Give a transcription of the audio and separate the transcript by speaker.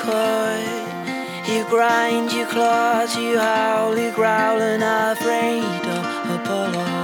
Speaker 1: hurt. You grind, you claws, you howl, you growl, and afraid of Apollo.